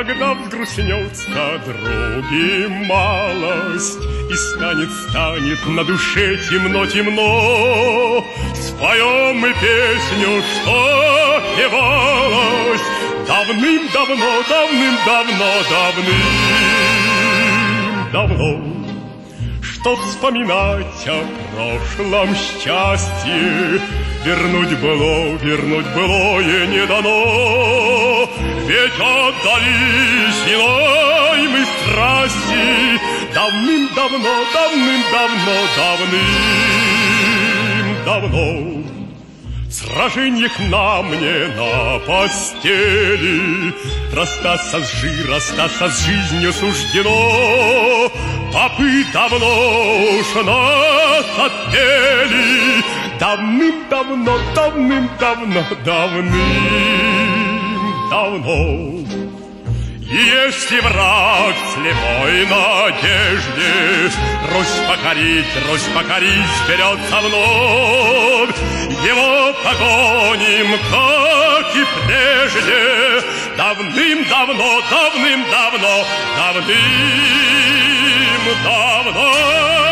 Когда взгрустнется други малость, и станет на душе темно-темно, споем мы песню, что певалась давным-давно, давным-давно, Чтоб вспоминать о прошлом счастье, вернуть былое не дано. Ведь отдались иной мы страсти давным-давно, давным-давно. В сражениях на мне на постели расстаться с жизнью суждено. Попы давно уж нас отпели давным-давно, давным-давно. И если враг слепой надежде Русь покорить вперед со мной, его погоним, как и прежде, давным-давно, давным-давно.